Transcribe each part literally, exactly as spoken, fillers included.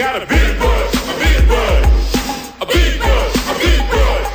got a big butt, a big butt, a big butt, a big butt.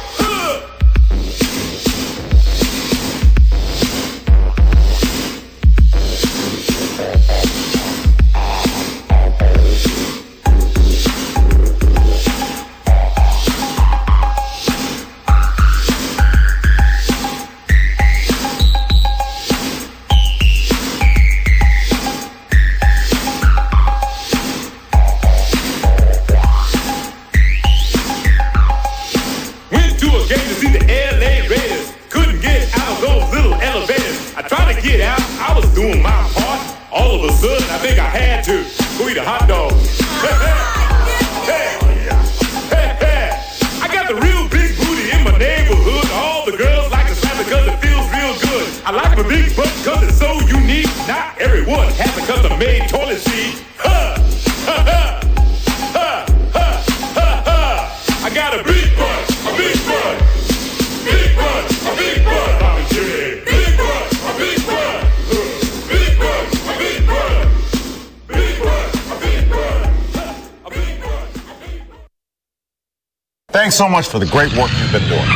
Thanks so much for the great work you've been doing.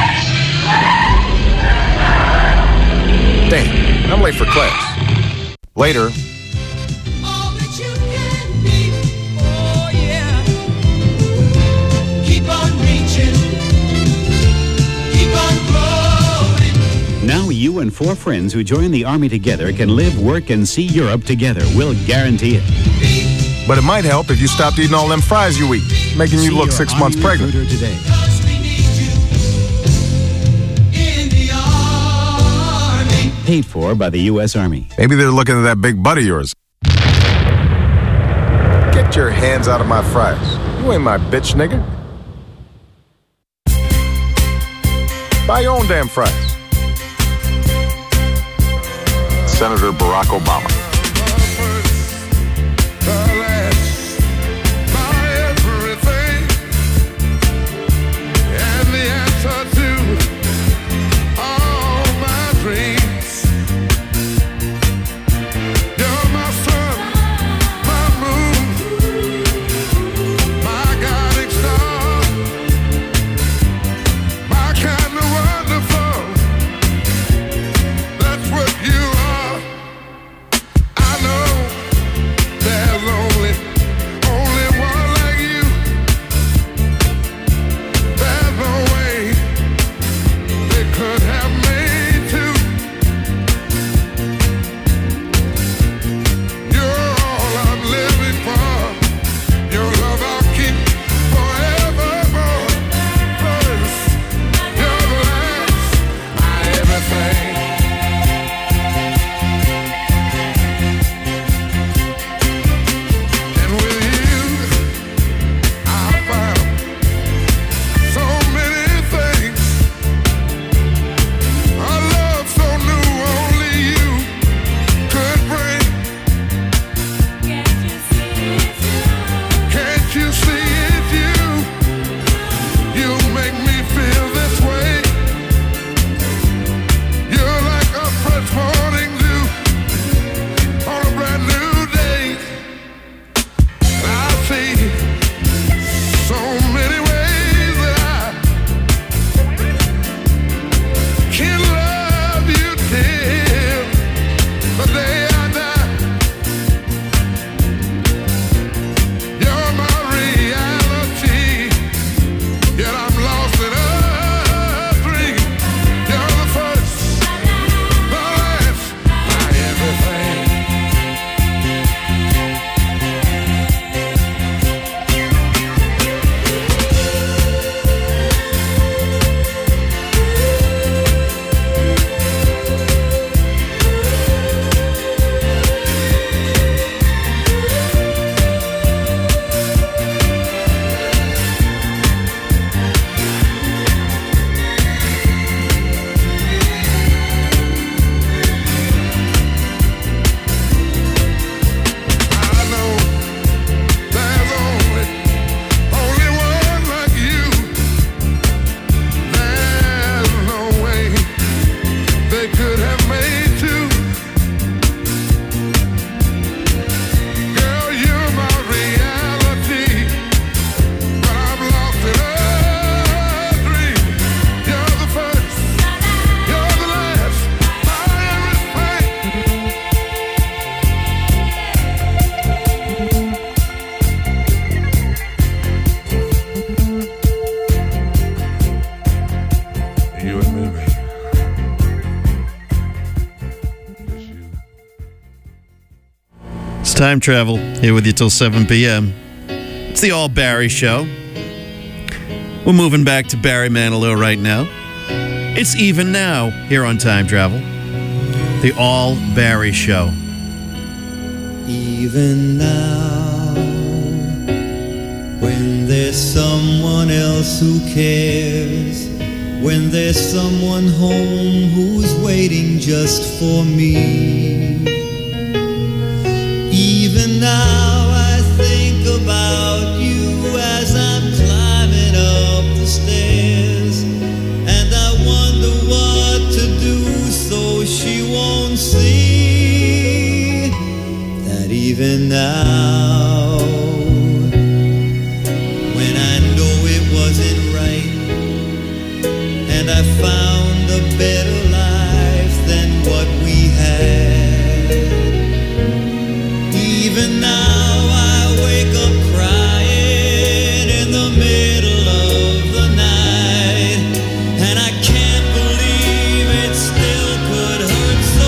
Dang, I'm late for class. Later. Now you and four friends who join the Army together can live, work, and see Europe together. We'll guarantee it. But it might help if you stopped eating all them fries you eat, making you look six months pregnant. Today. Paid for by the U S Army. Maybe they're looking at that big butt of yours. Get your hands out of my fries. You ain't my bitch, nigga. Buy your own damn fries. Senator Barack Obama. Time Travel, here with you till seven p.m. It's the All Barry Show. We're moving back to Barry Manilow right now. It's Even Now here on Time Travel. The All Barry Show. Even now, when there's someone else who cares, when there's someone home who's waiting just for me, even now I think about you as I'm climbing up the stairs, and I wonder what to do so she won't see that even now, when I know it wasn't right and I found a better life than what we had, even now I wake up crying in the middle of the night, and I can't believe it still could hurt so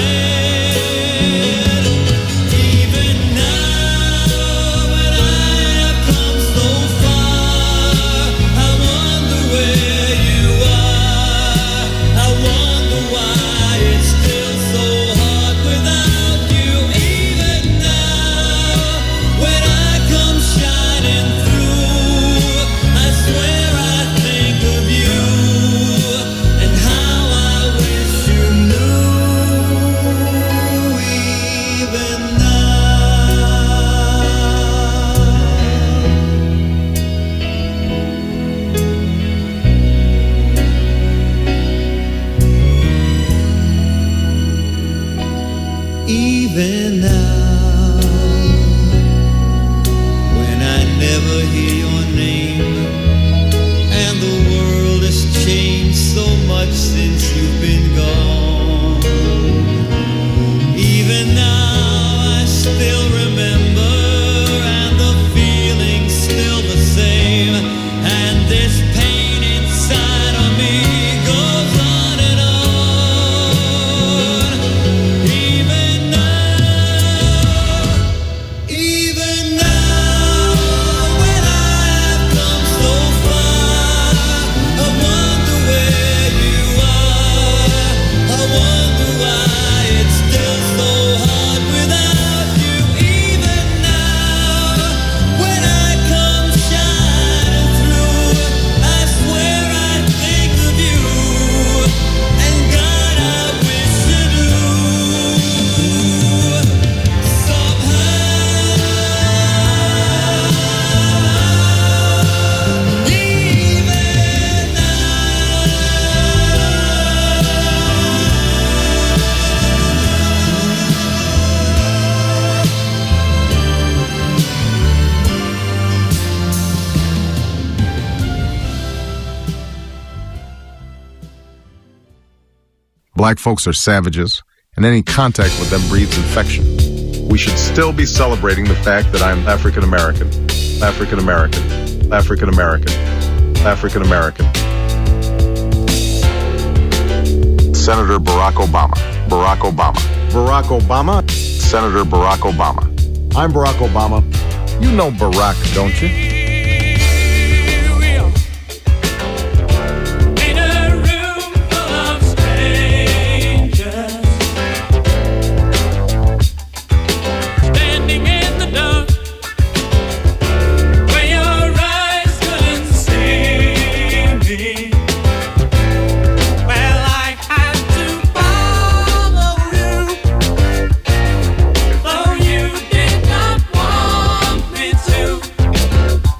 bad. Even now when I have come so far, I wonder where you are. I wonder why it's still so hard without you. Even now when I come shining through, I swear I think of you and how I wish you knew. Even now, even now, when I never hear your name, and the world has changed so much since you've been gone. Even now I still remember, and the feeling's still the same, and this pain inside of me goes on and on. Even now, even now, when I have come so far, I wonder where you are. I wonder why it's still so hard without you. Even now, when I come shining through, I swear I think of you, and God, I wish you knew. Somehow, even Black folks are savages, and any contact with them breeds infection. We should still be celebrating the fact that I'm African American, African American, African American, African American. Senator Barack Obama, Barack Obama, Barack Obama, Senator Barack Obama. I'm Barack Obama. You know Barack, don't you? In a room full of strangers, standing in the dark, where your eyes couldn't see me. Well, I had to follow you, though you did not want me to.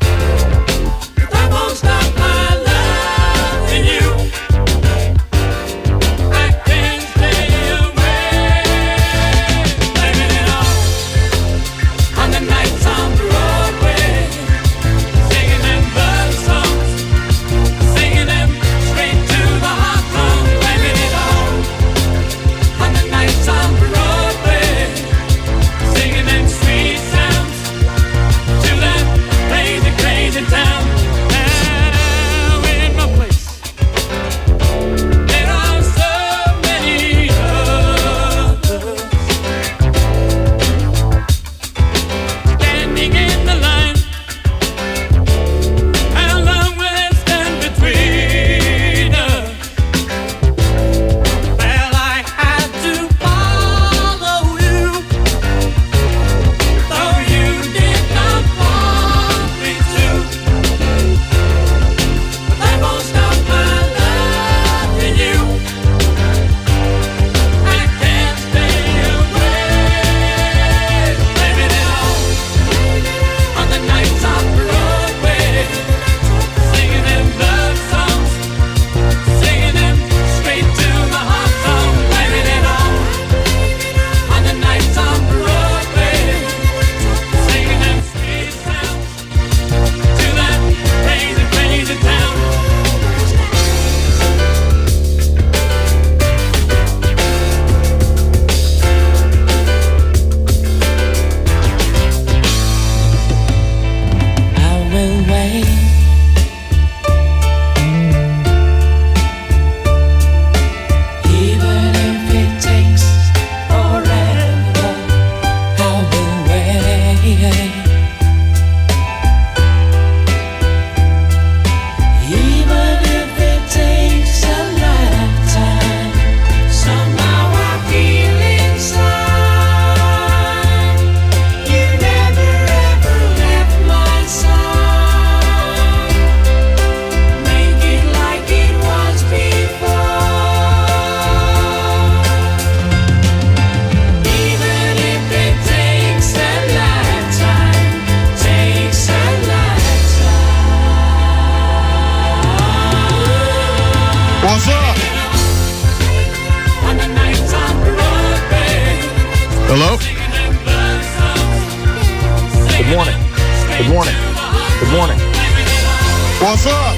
Good morning. What's up?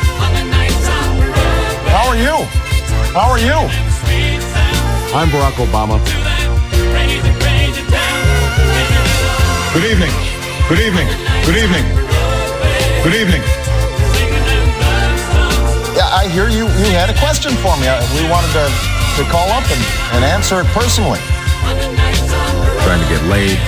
How are you? How are you? I'm Barack Obama. Good evening. Good evening. Good evening. Good evening. Yeah, I hear you. You had a question for me. We wanted to, to call up and, and answer it personally. Trying to get laid.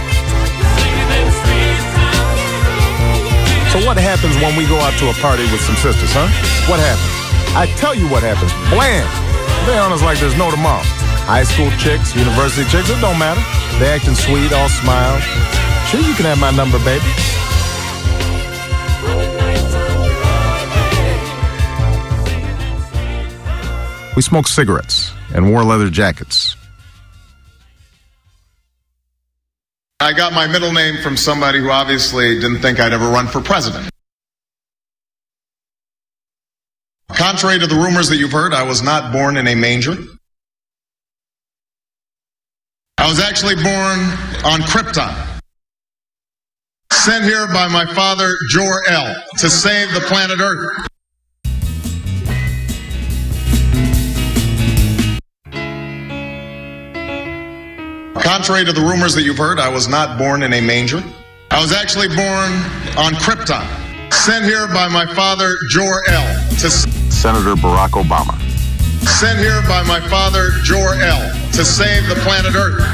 So what happens when we go out to a party with some sisters, huh? What happens? I tell you what happens. Blam! They on us like there's no tomorrow. High school chicks, university chicks, it don't matter. They acting sweet, all smiles. Sure, you can have my number, baby. We smoked cigarettes and wore leather jackets. I got my middle name from somebody who obviously didn't think I'd ever run for president. Contrary to the rumors that you've heard, I was not born in a manger. I was actually born on Krypton, sent here by my father, Jor-El, to save the planet Earth. Contrary to the rumors that you've heard, I was not born in a manger. I was actually born on Krypton, sent here by my father, Jor-El, to Senator Barack Obama. Sent here by my father, Jor-El, to save the planet Earth.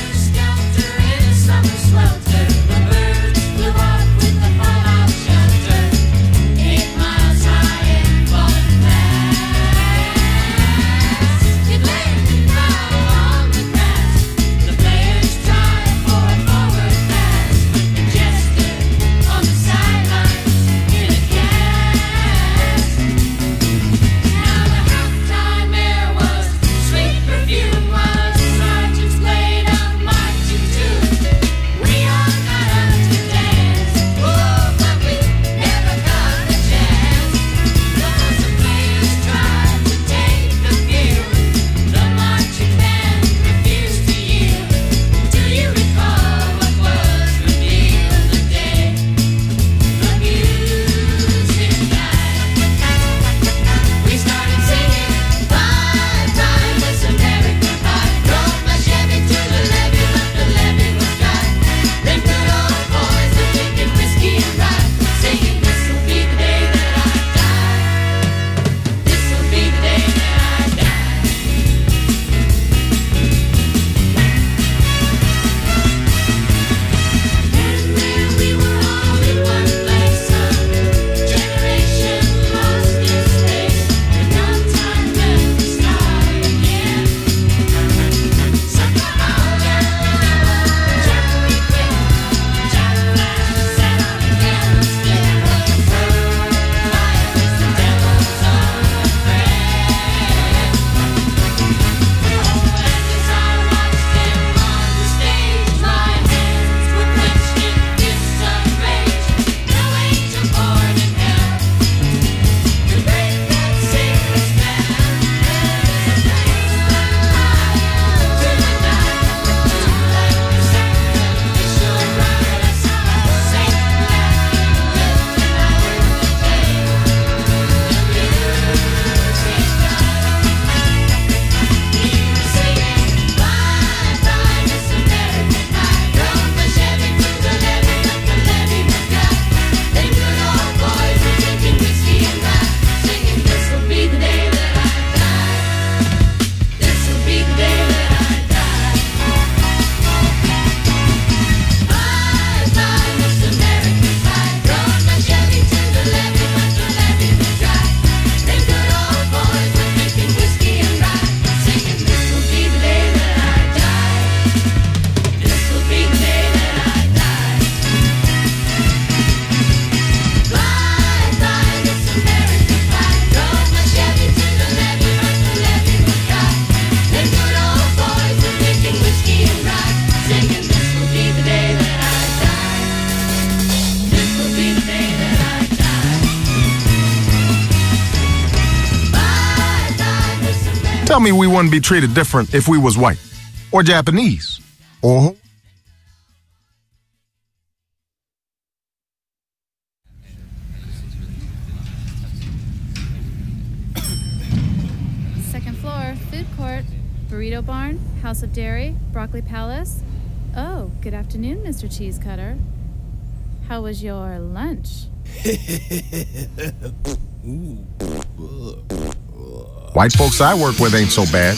Tell me we wouldn't be treated different if we was white, or Japanese, or... Court, Burrito Barn, House of Dairy, Broccoli Palace. Oh, good afternoon, Mister Cheese Cutter. How was your lunch? White folks I work with ain't so bad.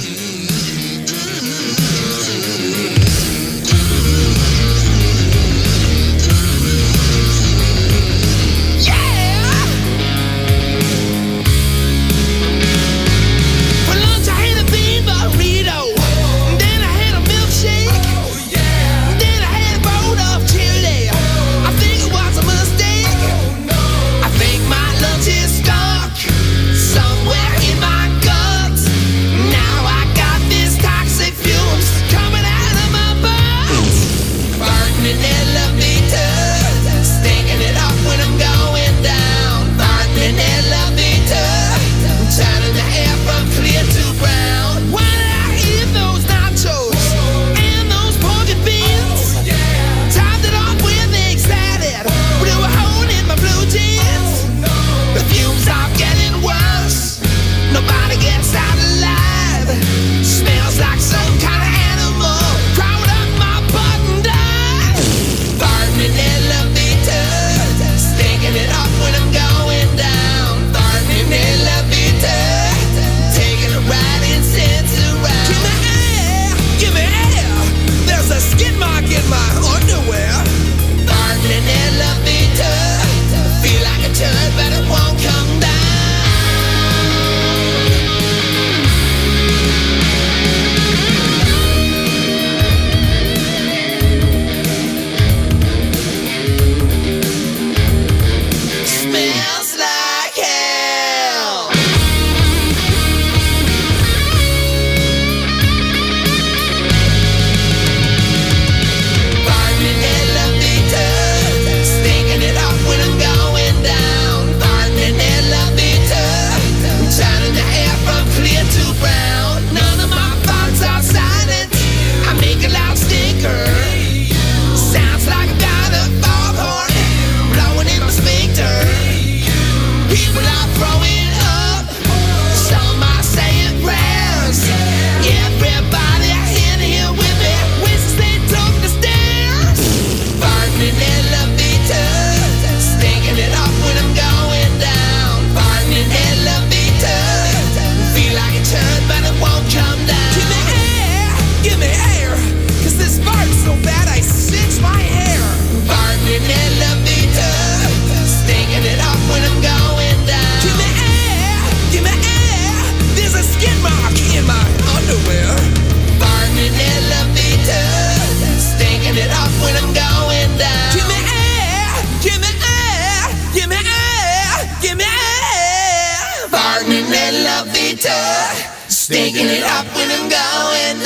Stinking it up when I'm going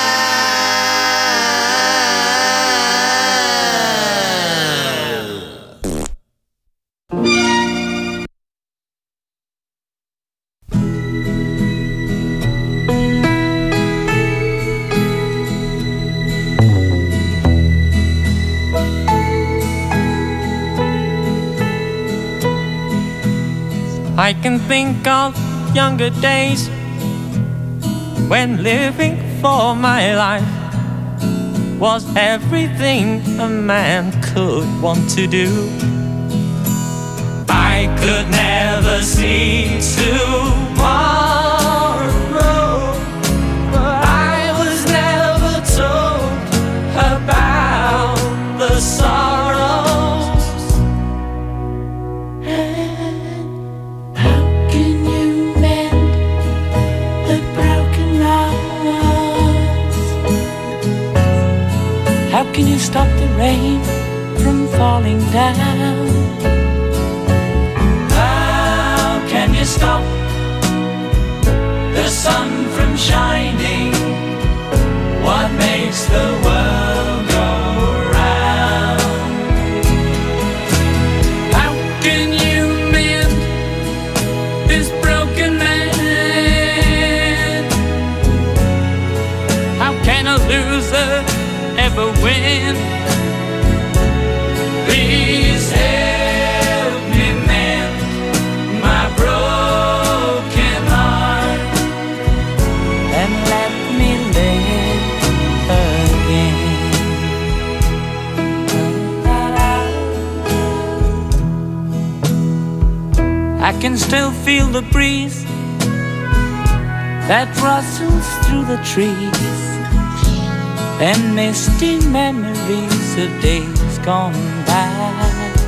down. I can think of younger days when living for my life was everything a man could want to do. I could never see tomorrow, but I was never told about the sorrows. How can you mend the broken hearts? How can you stop the rain from falling down? How can you stop the sun from shining? What makes the world go round? How can you mend this broken man? How can a loser ever win? Please help me mend my broken heart and let I can still feel the breeze that rustles through the trees, and misty memories of days gone by.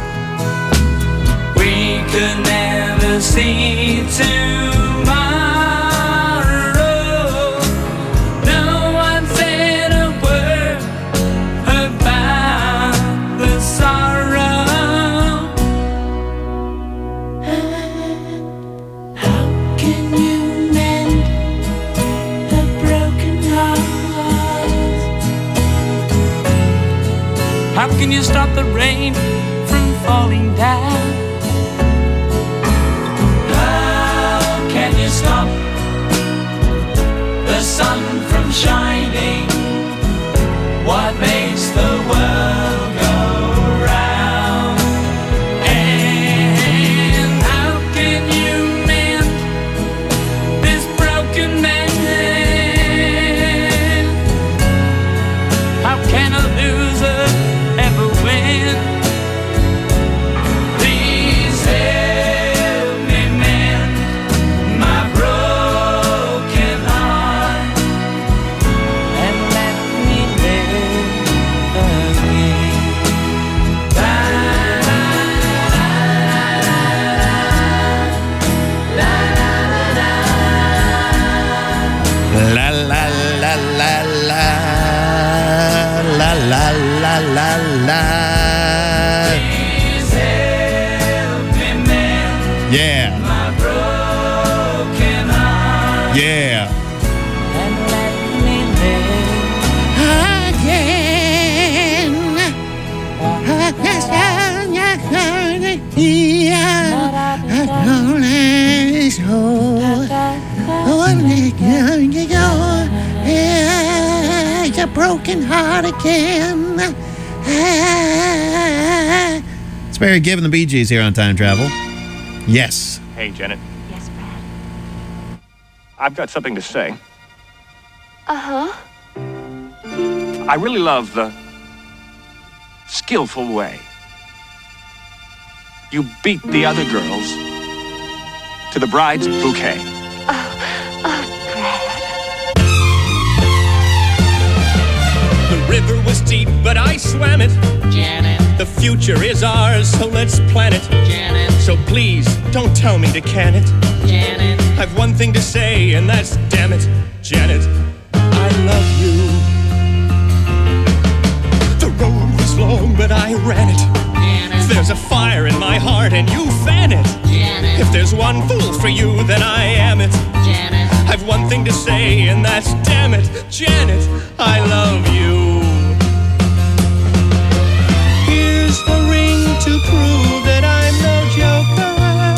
We could never see tomorrow. No one said a word about the sorrow. How can you mend a broken heart? How can you stop the rain from falling down? Stop the sun from shining. What makes the world go round? And how can you mend this broken man? How can a loser ever win? Please help me mend my broken heart and let me live again. La la la la La la la la la la la la la la. Please help me mend Yeah, my broken heart yeah. and let me live again. A broken heart again. It's Barry Gibb and the Bee Gees here on Time Travel. Yes. Hey, Janet. Yes, Brad. I've got something to say. Uh-huh. I really love the skillful way you beat the other girls to the bride's bouquet. The river was deep, but I swam it. Janet, The future is ours, so let's plan it. Janet, So please, don't tell me to can it. Janet. I've one thing to say, and that's damn it, Janet, I love you. The road was long, but I ran it. Janet, There's a fire in my heart, and you fan it. Janet, If there's one fool for you, then I am it. Janet. I've one thing to say, and that's damn it, Janet, I love you. Here's a ring to prove that I'm no joker.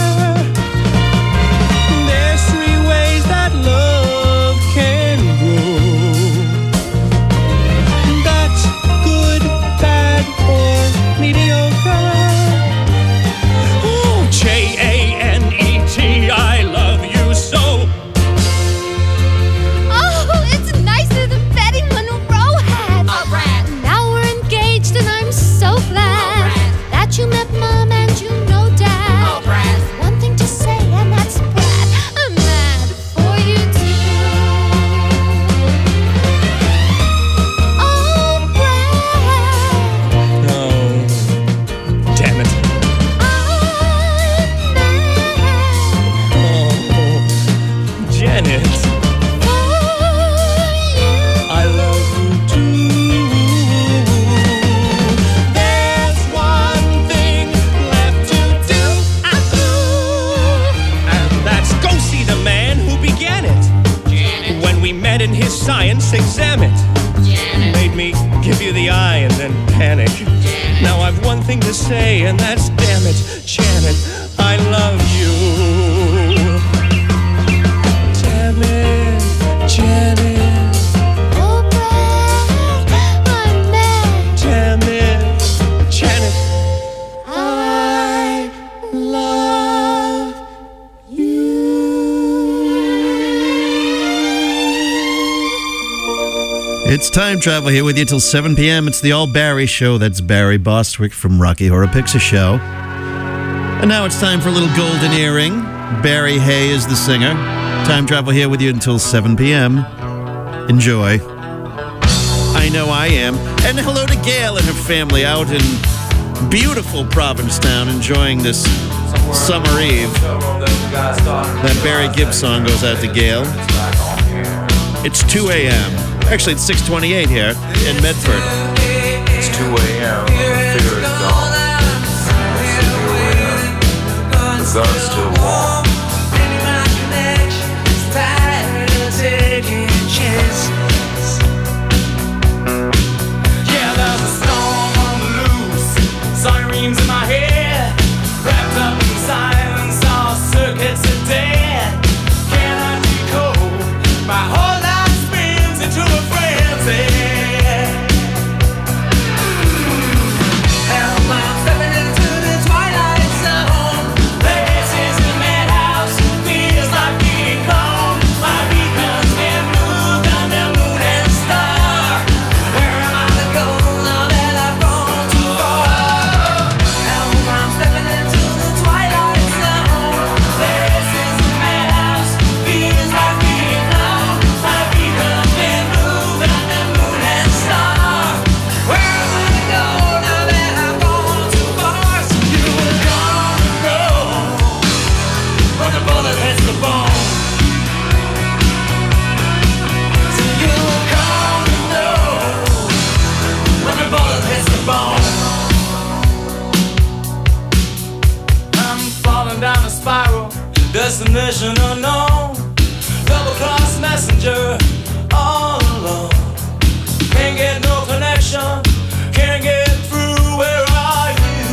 There's three ways that love can grow. That's good, bad, or mediocre. Oh, J A N E T, I love you so. Oh, it's nicer than betting Monroe had. Oh, Brad. Now we're engaged and I'm so glad that you met Mom and you know Dad. Oh, Brad. One thing to say and that's Brad. I'm mad for you too. Oh, Brad. No. Damn it. I'm mad Oh, Janet, for you. I love you too. There's one thing left to do, and that's go see the man who began it. Janet, When we met in his science exam it, Janet, made me give you the eye and then panic. Now I've one thing to say, and that's damn it, Janet, I love you. Damn it, Janet, Oh, Brad, I'm mad. damn it, Janet, I love It's Time Travel here with you till seven p.m. It's the All Barry Show. That's Barry Bostwick from Rocky Horror Picture Show. And now it's time for a little golden earring. Barry Hay is the singer. Time travel here with you until seven p.m. Enjoy. I know I am. And hello to Gail and her family out in beautiful Provincetown enjoying this summer eve. That Barry Gibbs song goes out to Gail. It's two a.m. Actually, it's six twenty-eight here in Medford. It's two a.m. Fear is gone. The gun's still warm. Yeah, there's a storm on the loose. Sirens in my head. Wrapped up in silence, all circuits are dead. Can I decode? My whole life spins into a frenzy. Help, I'm stepping into the twilight zone. This is the madhouse, feels like being gone. My beacon's been moved on the moon and star. Where am I to go now that I've gone too far? Help, I'm stepping into the twilight zone. This is the madhouse, feels like being gone. My beacon's been moved on the moon and star. Where am I to go now that I've gone too far? So you were gonna go when the bullet hits the bone. So you were gonna know when the bullet hits the bone. I'm falling down a spiral, destination unknown. Double cross messenger, all alone. Can't get no connection, can't get through. Where are you?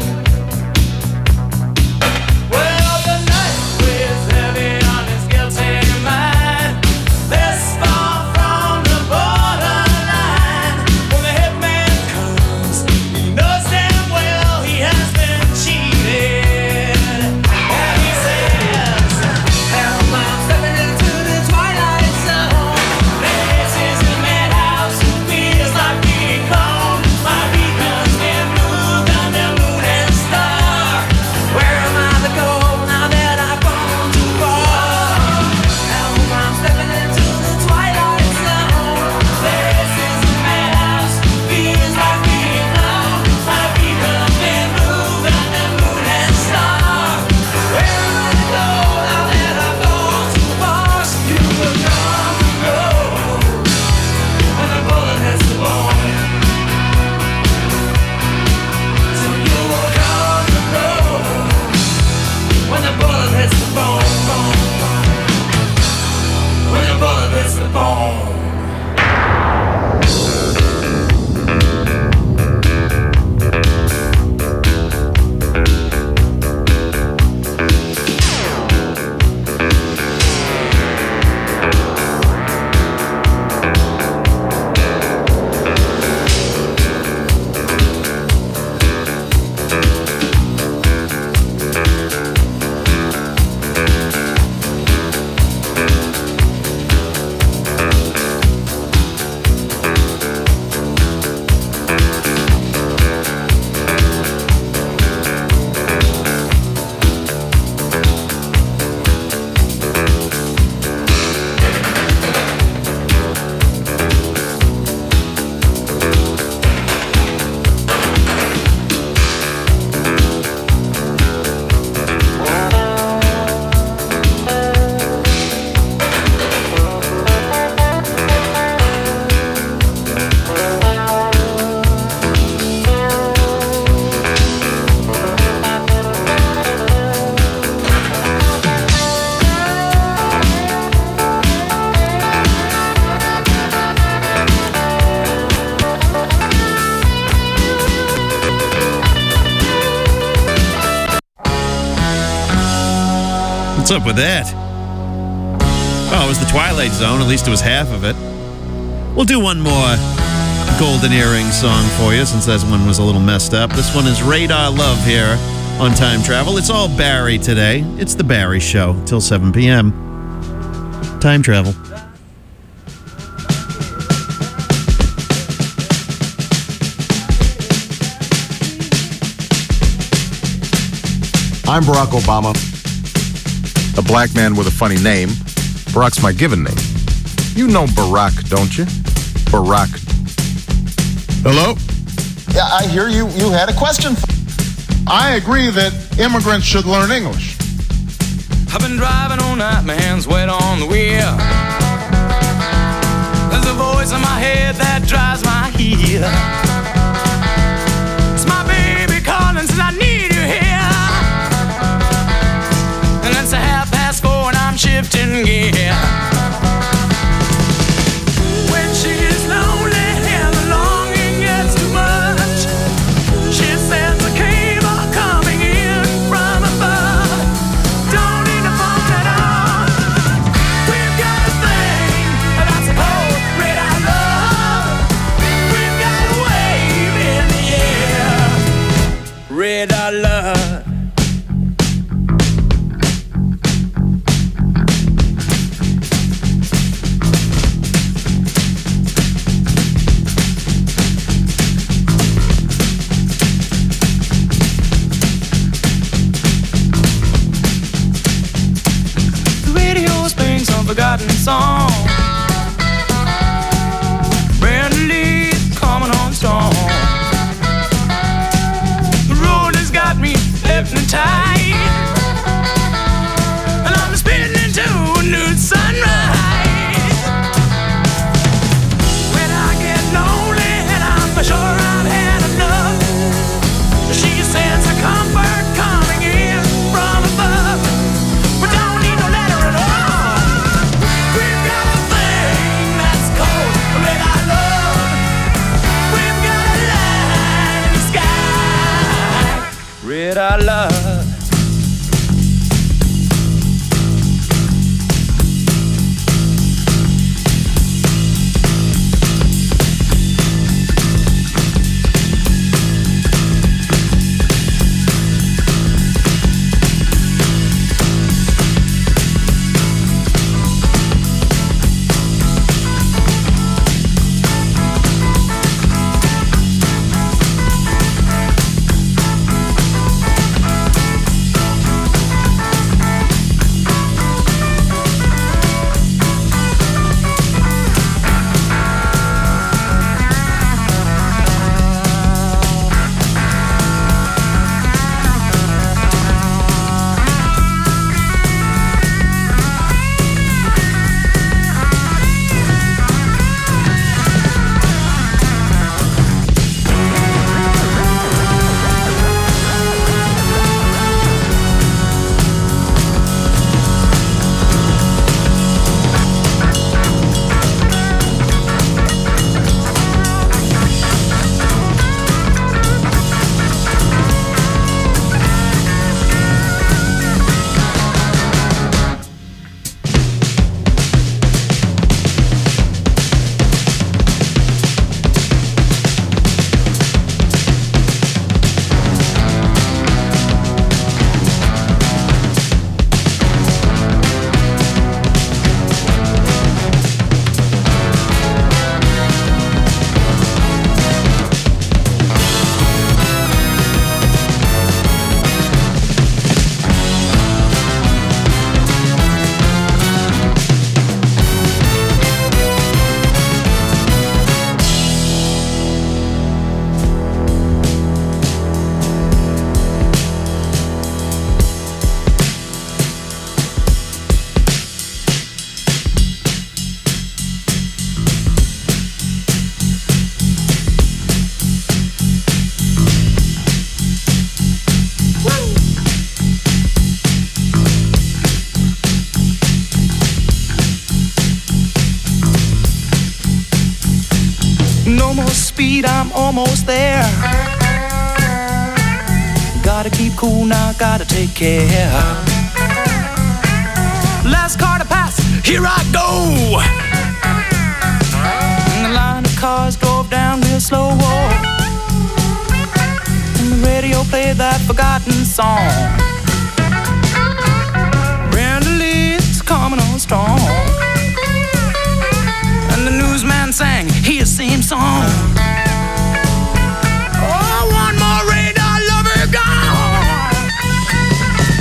Well, the night weighs heavy on his guilty mind. This far from the borderline. When the hitman comes, he knows damn well he has been cheated. And he says, help, I'm stepping into the twilight zone. This is the madhouse, feels like being gone. My beacon's been moved on the moon and star. Where am I to go now that I've gone too far? Help, I'm stepping into the twilight zone. This is the madhouse, feels like being gone. My beacon's been moved on the moon and star. Where am I to go now that I've gone too far? So you were gonna go when the bullet hits the bone. So you were gonna go when the bullet hits the bone, bone, bone. When the bullet hits the bone. What's up with that? Oh, it was the Twilight Zone. At least it was half of it. We'll do one more Golden Earring song for you, since that one was a little messed up. This one is Radar Love here on Time Travel. It's all Barry today. It's the Barry Show till seven p.m. Time Travel. I'm Barack Obama. A black man with a funny name. Barack's my given name. You know Barack, don't you? Barack. Hello? Yeah, I hear you. You had a question. I agree that immigrants should learn English. I've been driving all night, my hands wet on the wheel. There's a voice in my head that drives my heel. It's my baby calling, says I need you here. And it's a half past four and I'm shifting gear. When she's lonely and the longing gets too much, she says the cable coming in from above. Don't need to phone at all. We've got a thing that's called red I love. We've got a wave in the air. Red I love. Forgotten song. Brand Lee's coming on strong. The road has got me hypnotized, and I'm spinning into a new sunrise. When I get lonely and I'm sure I've had enough, she sends a comfort coming in from above. We don't need no letter at all. Red I love. No more speed, I'm almost there. Gotta keep cool now, gotta take care. Last car to pass, here I go. And the line of cars drove down real slow. And the radio played that forgotten song. Brenda Lee's coming on strong. And the newsman sang his same song. Oh, one more radar lover gone.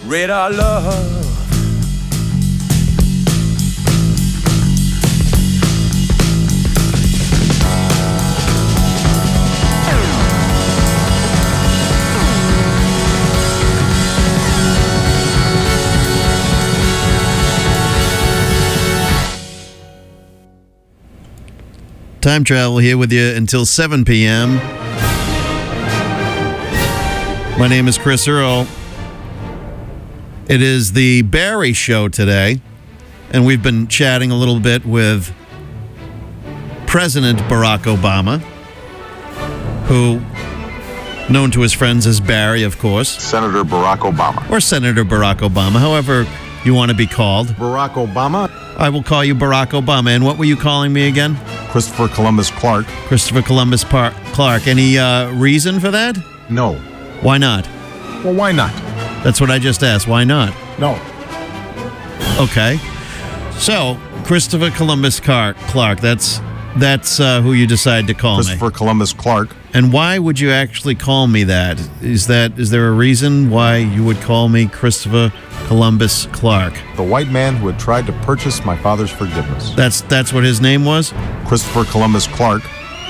radar love. Time Travel here with you until seven p.m. My name is Chris Earl. It is the Barry Show today, and we've been chatting a little bit with President Barack Obama, who, known to his friends as Barry, of course. Senator Barack Obama. Or Senator Barack Obama, however you want to be called. Barack Obama. I will call you Barack Obama. And what were you calling me again? Christopher Columbus Clark. Christopher Columbus Par- Clark. Any uh, reason for that? No. Why not? Well, why not? That's what I just asked. Why not? No. Okay. So, Christopher Columbus Clark. Clark. That's that's uh, who you decide to call Christopher me. Christopher Columbus Clark. And why would you actually call me that? Is that is there a reason why you would call me Christopher Columbus Clark? The white man who had tried to purchase my father's forgiveness. That's that's what his name was? Christopher Columbus Clark.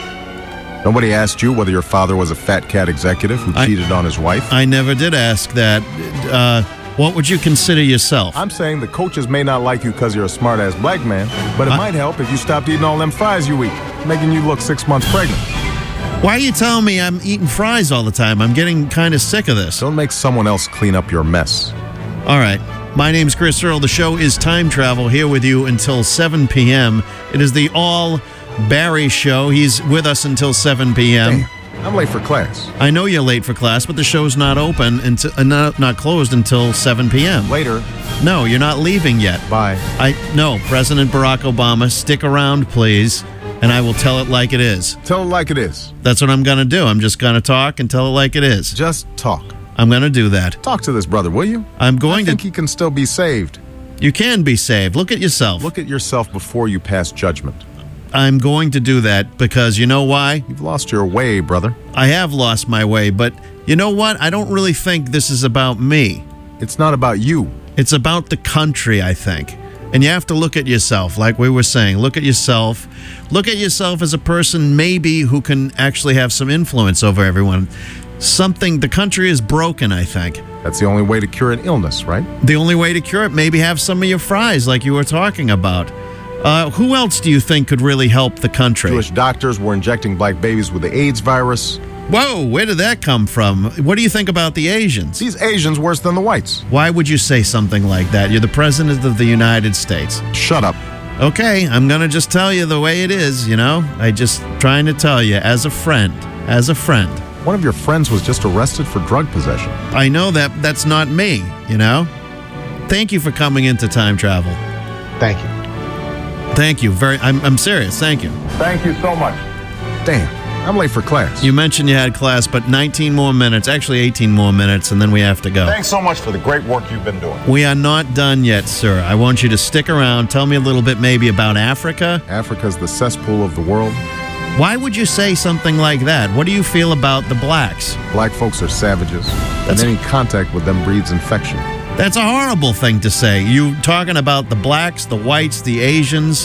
Nobody asked you whether your father was a fat cat executive who I, cheated on his wife. I never did ask that. Uh, what would you consider yourself? I'm saying the coaches may not like you because you're a smart-ass black man, but it I, might help if you stopped eating all them fries you eat, making you look six months pregnant. Why are you telling me I'm eating fries all the time? I'm getting kind of sick of this. Don't make someone else clean up your mess. All right. My name's Chris Earl. The show is Time Travel, here with you until seven p.m. It is the all Barry Show. He's with us until seven p.m. Damn, I'm late for class. I know you're late for class, but the show's not open until uh, not, not closed until seven p.m. Later. No, you're not leaving yet. Bye. I no, President Barack Obama, stick around, please, and I will tell it like it is. Tell it like it is. That's what I'm going to do. I'm just going to talk and tell it like it is. Just talk. I'm going to do that. Talk to this brother, will you? I'm going I think to. he can still be saved. You can be saved. Look at yourself. Look at yourself before you pass judgment. I'm going to do that because you know why? You've lost your way, brother. I have lost my way, but you know what? I don't really think this is about me. It's not about you. It's about the country, I think. And you have to look at yourself, like we were saying. Look at yourself. Look at yourself as a person maybe who can actually have some influence over everyone. Something, the country is broken, I think. That's the only way to cure an illness, right? The only way to cure it, maybe have some of your fries like you were talking about. Uh, who else do you think could really help the country? Jewish doctors were injecting black babies with the AIDS virus. Whoa, where did that come from? What do you think about the Asians? These Asians worse than the whites. Why would you say something like that? You're the president of the United States. Shut up. Okay, I'm going to just tell you the way it is, you know? I just trying to tell you as a friend, as a friend. One of your friends was just arrested for drug possession. I know that that's not me, you know? Thank you for coming into Time Travel. Thank you. Thank you. Very. I'm, I'm serious. Thank you. Thank you so much. Damn, I'm late for class. You mentioned you had class, but nineteen more minutes, actually eighteen more minutes, and then we have to go. Thanks so much for the great work you've been doing. We are not done yet, sir. I want you to stick around. Tell me a little bit maybe about Africa. Africa's the cesspool of the world. Why would you say something like that? What do you feel about the blacks? Black folks are savages, That's and any contact with them breeds infection. That's a horrible thing to say. You talking about the blacks, the whites, the Asians.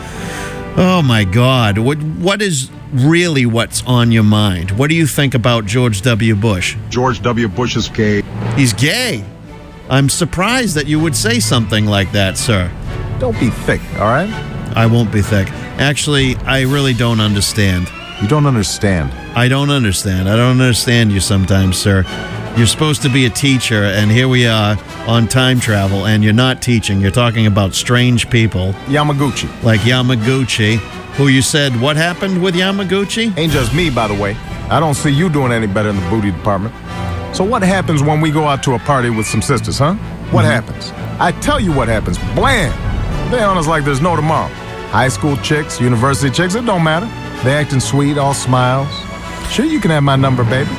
Oh, my God. What What is really what's on your mind? What do you think about George W. Bush? George W. Bush is gay. He's gay. I'm surprised that you would say something like that, sir. Don't be thick, all right? I won't be thick. Actually, I really don't understand. You don't understand. I don't understand. I don't understand you sometimes, sir. You're supposed to be a teacher, and here we are on Time Travel, and you're not teaching. You're talking about strange people. Yamaguchi. Like Yamaguchi, who you said, what happened with Yamaguchi? Ain't just me, by the way. I don't see you doing any better in the booty department. So what happens when we go out to a party with some sisters, huh? What mm-hmm. happens? I tell you what happens. Blam! They on us like there's no tomorrow. High school chicks, university chicks, it don't matter. They acting sweet, all smiles. Sure, you can have my number, baby.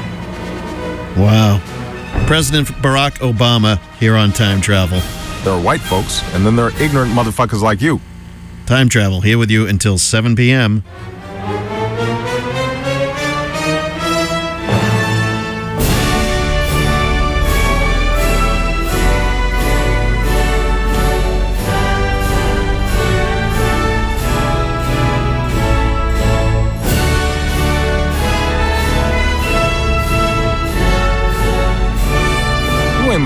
Wow. President Barack Obama here on Time Travel. There are white folks, and then there are ignorant motherfuckers like you. Time Travel here with you until seven p.m.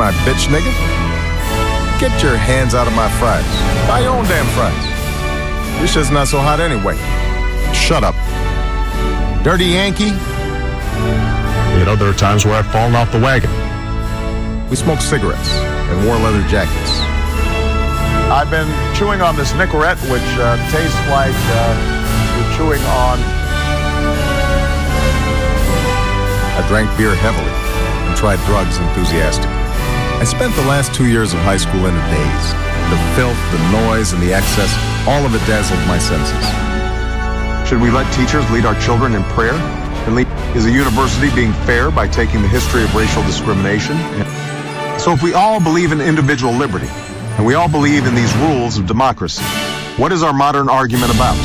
my bitch, nigga? Get your hands out of my fries. Buy your own damn fries. This shit's not so hot anyway. Shut up. Dirty Yankee. You know, there are times where I've fallen off the wagon. We smoked cigarettes and wore leather jackets. I've been chewing on this Nicorette, which uh, tastes like uh, you're chewing on. I drank beer heavily and tried drugs enthusiastically. I spent the last two years of high school in a daze. The filth, the noise, and the excess, all of it dazzled my senses. Should we let teachers lead our children in prayer? And lead, is a university being fair by taking the history of racial discrimination? So if we all believe in individual liberty, and we all believe in these rules of democracy, what is our modern argument about?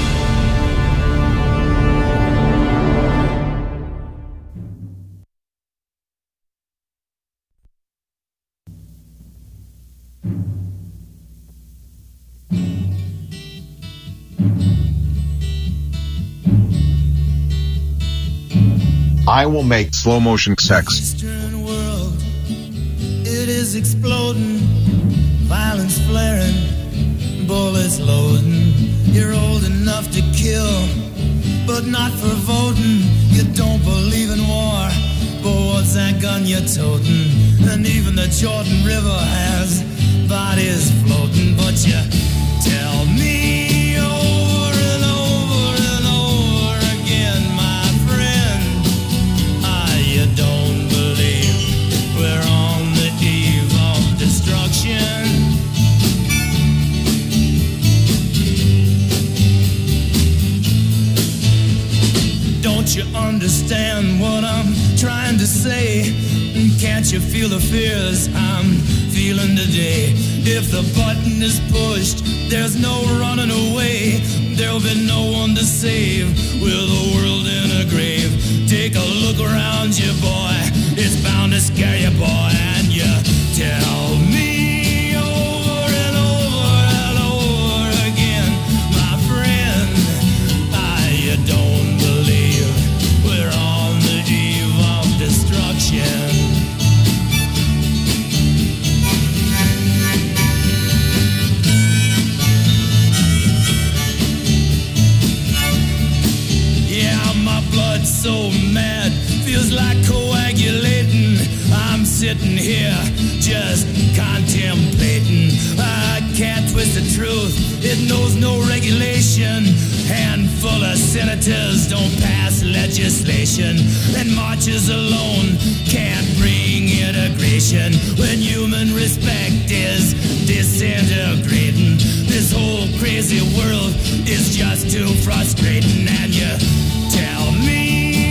I will make slow motion sex. World, it is exploding, violence flaring, bullets loading. You're old enough to kill, but not for voting. You don't believe in war, but what's that gun you're toting? And even the Jordan River has bodies floating, but you tell me over and over and over again, my friend, ah, you don't believe we're on the eve of destruction. Don't you understand what I'm trying to say? Can't you feel the fears I'm feeling today? If the button is pushed, there's no running away. There'll be no one to save with the world in a grave. Take a look around you, boy. It's bound to scare you, boy. And you tell me over and over and over again, my friend, ah, you don't believe we're on the eve of destruction. So mad, feels like coagulating. I'm sitting here just contemplating. I can't twist the truth, it knows no regulation. Handful of senators don't pass legislation, and marches alone can't bring integration. When human respect is disintegrating, this whole crazy world is just too frustrating. And you tell me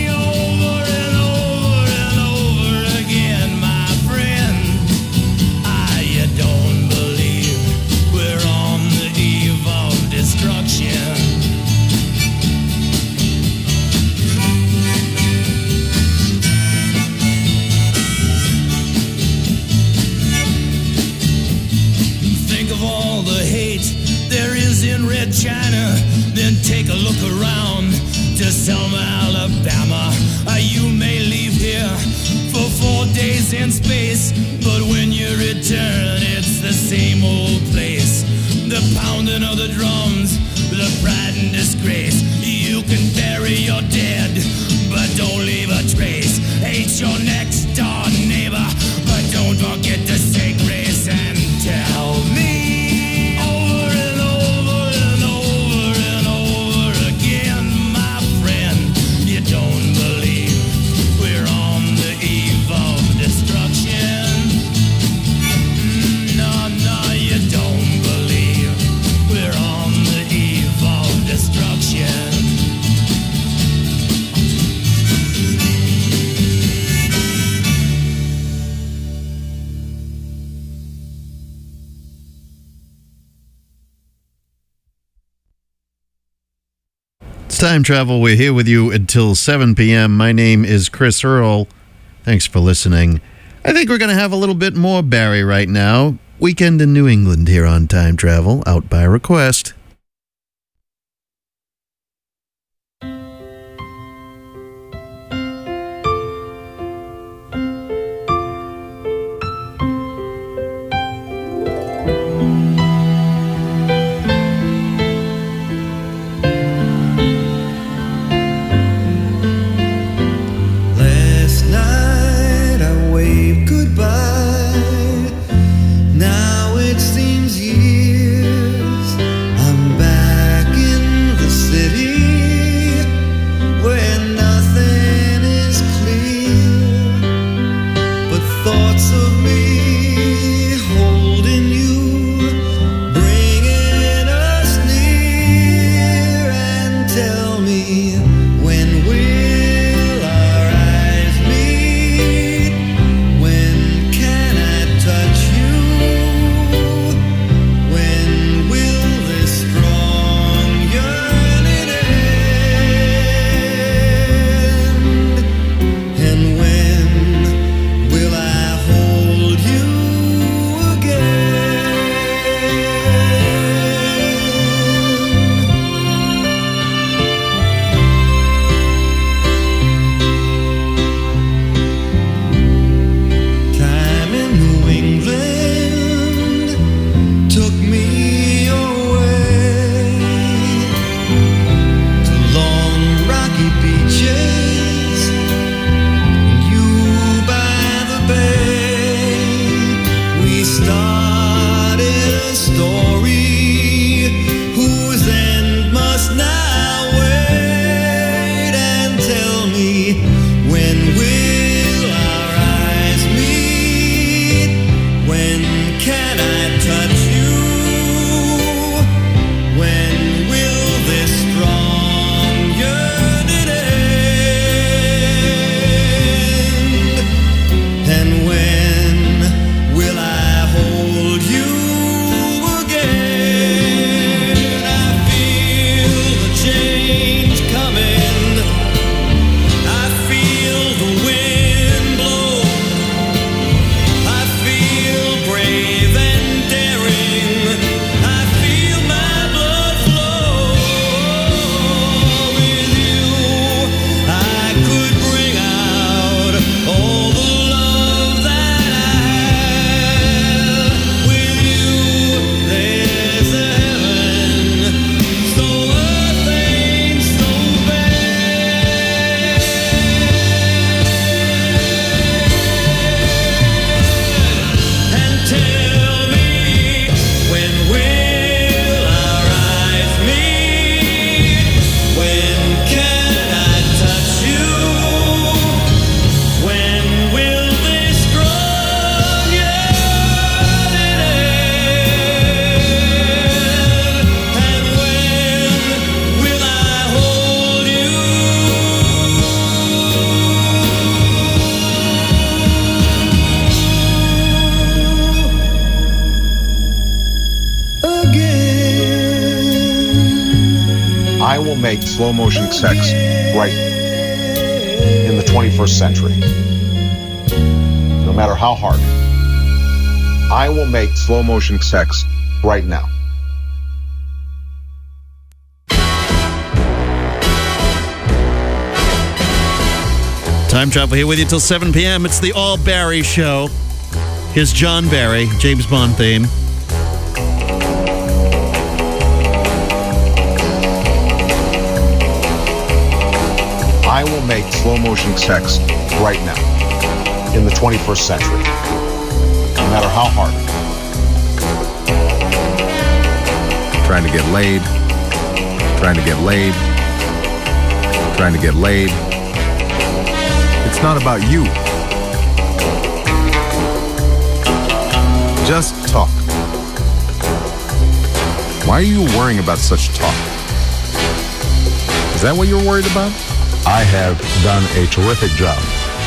in Red China, then take a look around to Selma, Alabama. Uh, you may leave here for four days in space, but when you return, it's the same old place. The pounding of the drums, the pride and disgrace. You can bury your dead, but don't leave a trace. Hate your next door neighbor, but don't forget to say grace. And tell me Time Travel. We're here with you until seven p.m. My name is Chris Earl. Thanks for listening. I think we're going to have a little bit more Barry right now. Weekend in New England here on Time Travel, out by request. started a story whose end must now wait, and tell me, when will our eyes meet? When can I touch you? When will this strong yearning end? And when will I hold you again? I feel the change coming. I feel the wind blow. I feel brave and daring. I feel my blood flow. With you, I could bring out all the love that I have. With you, there's a heaven, so earth ain't so bad. And tell me, when will our eyes meet? When can I touch you? When will this strong yearning end? And when will I hold you again? I will make slow motion sex right in the twenty-first century. No matter how hard. I will make slow motion sex right now. Time travel here with you till seven p.m. It's the All Barry Show. Here's John Barry, James Bond theme. I will make slow motion sex right now in the twenty-first century. No matter how hard. Trying to get laid. Trying to get laid. Trying to get laid. It's not about you. Just talk. Why are you worrying about such talk? Is that what you're worried about? I have done a terrific job.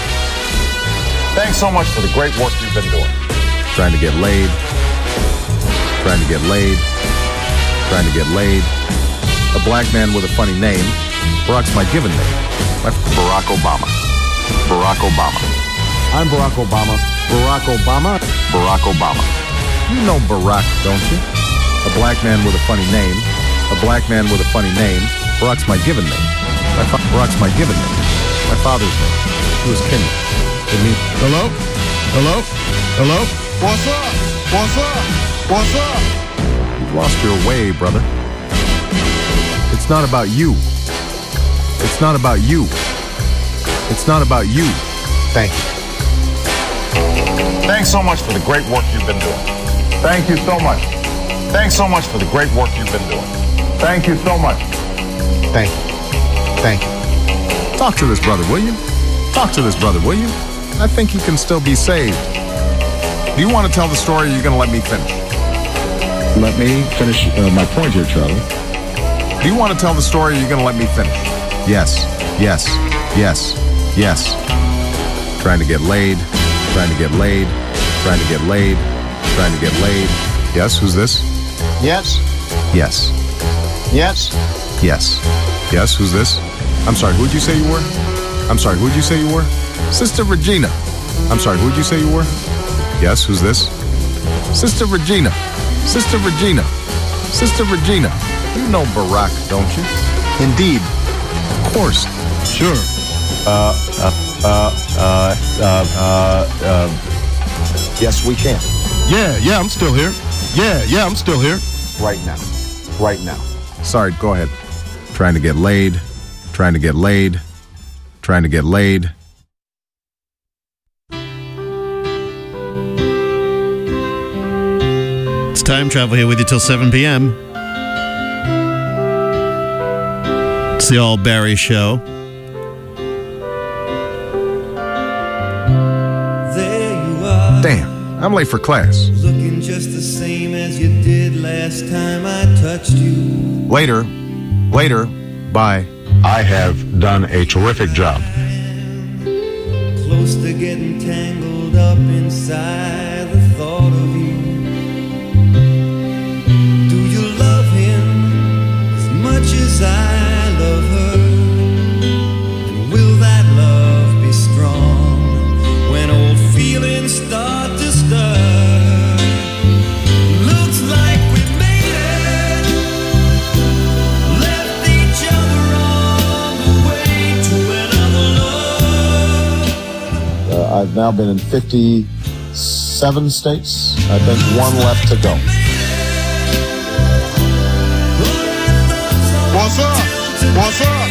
Thanks so much for the great work you've been doing. Trying to get laid. Trying to get laid. Trying to get laid. A black man with a funny name. Barack's my given name. My Barack Obama. Barack Obama. I'm Barack Obama. Barack Obama. Barack Obama. You know Barack, don't you? A black man with a funny name. A black man with a funny name. Barack's my given name. My fa- Barack's my given name. My father's name. He was Kenny. It means hello, hello, hello. What's up? What's up? What's up? You've lost your way, brother. It's not about you. It's not about you. It's not about you. Thank you. Thanks so much for the great work you've been doing. Thank you so much. Thanks so much for the great work you've been doing. Thank you so much. Thank you. Thank you. Talk to this brother, will you? Talk to this brother, will you? I think he can still be saved. Do you want to tell the story or are you going to let me finish? Let me finish uh, my point here, Charlie. Do you want to tell the story or are you going to let me finish? Yes, yes, yes, yes. Trying to get laid, trying to get laid, trying to get laid, trying to get laid. Yes, who's this? Yes. Yes. Yes. Yes. Yes, who's this? I'm sorry, who'd you say you were? I'm sorry, who'd you say you were? Sister Regina. I'm sorry, who'd you say you were? Yes, who's this? Sister Regina. Sister Regina. Sister Regina. You know Barack, don't you? Indeed. Of course. Sure. Uh, uh, uh, uh, uh, uh, uh, yes, we can. Yeah, yeah, I'm still here. Yeah, yeah, I'm still here. Right now. Right now. Sorry, go ahead. Trying to get laid. Trying to get laid. Trying to get laid. Time Travel here with you till seven p.m. It's the All Barry Show. There you are. Damn, I'm late for class. Looking just the same as you did last time I touched you. Later. Later. Bye. I have done a terrific job. Close to getting tangled up inside the thought of you. Do you love him as much as I love her? And will that love be strong when old feelings start to stir? Looks like we made it, left each other on the way to another love. Uh, I've now been in fifty-seven states. I think one left to go. What's up? What's up?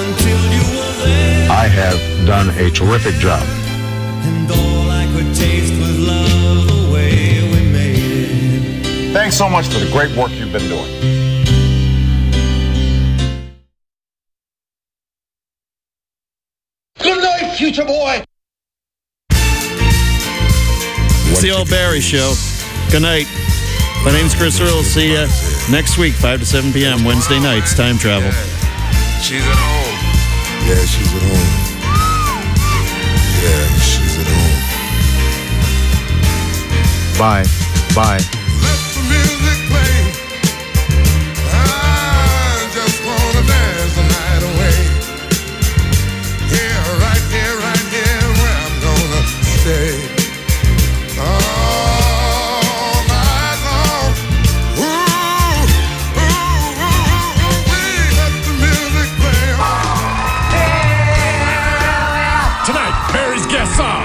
I have done a terrific job. And all I could taste was love the way we made it. Thanks so much for the great work you've been doing. Good night, future boy. It's the All Barry Show. Good night. My name's Chris Earl. See you next week, five to seven p.m. Wednesday nights, Time Travel. She's at home. Yeah, she's at home. Yeah, she's at home. Bye. Bye. Let the music play. I just wanna dance the night away. Here, right here, right here, where I'm gonna stay. All night long. Ooh, ooh, ooh, ooh, ooh, let the music play. Tonight, Barry's guests are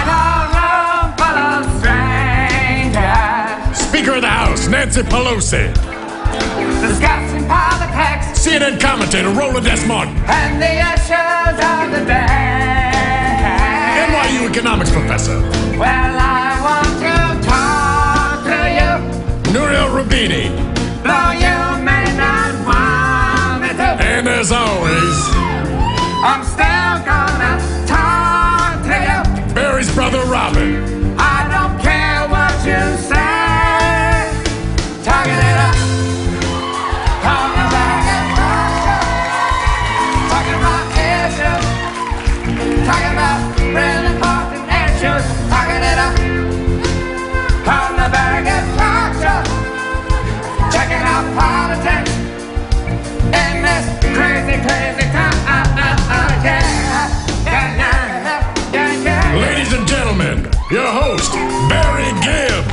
Speaker of the House, Nancy Pelosi. Discussing politics. C N N commentator, Roland S. Martin. And the issues of the day. N Y U economics professor. Well, I want to talk to you. Nouriel Roubini. Though you may not want me to. And as always, I'm still gonna talk to you. Barry's brother, Robin. I don't care what you say. Talking it up. Talking about it. Talking about issues. Talking about real important issues. Talking it up. On the very good talk show. Checking out politics. In this crazy, crazy time. Yeah, yeah, yeah, yeah, yeah. Ladies and gentlemen, your host, Barry Gibb.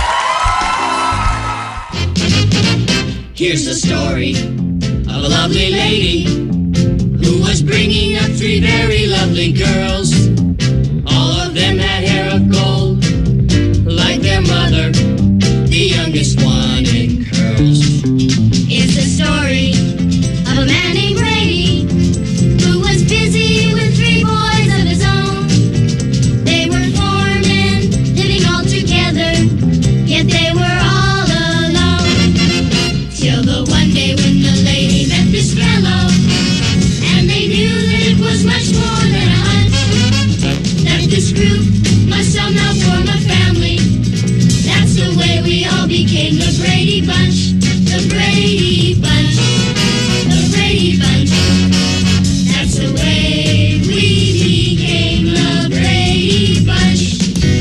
Here's the story of a lovely lady who was bringing up three very lovely girls. All of them had hair of gold, like their mother, the youngest one in curls. It's the story of a man named Brady who was busy with three boys of his own. They were four men living all together, yet they were all alone. Till the one day when the lady met this fellow, and they knew that it was much more than a hunch, that this group must somehow form a family. That's the way we all became the Brady Bunch, the Brady Bunch, the Brady Bunch. That's the way we became the Brady Bunch.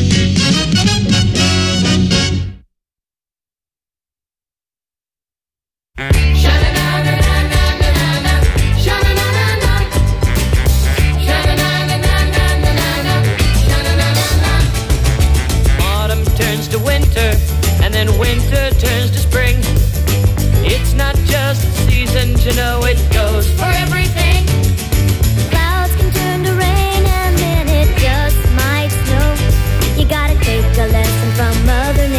Autumn turns to winter, and then winter turns to spring. It's not just a season to know it.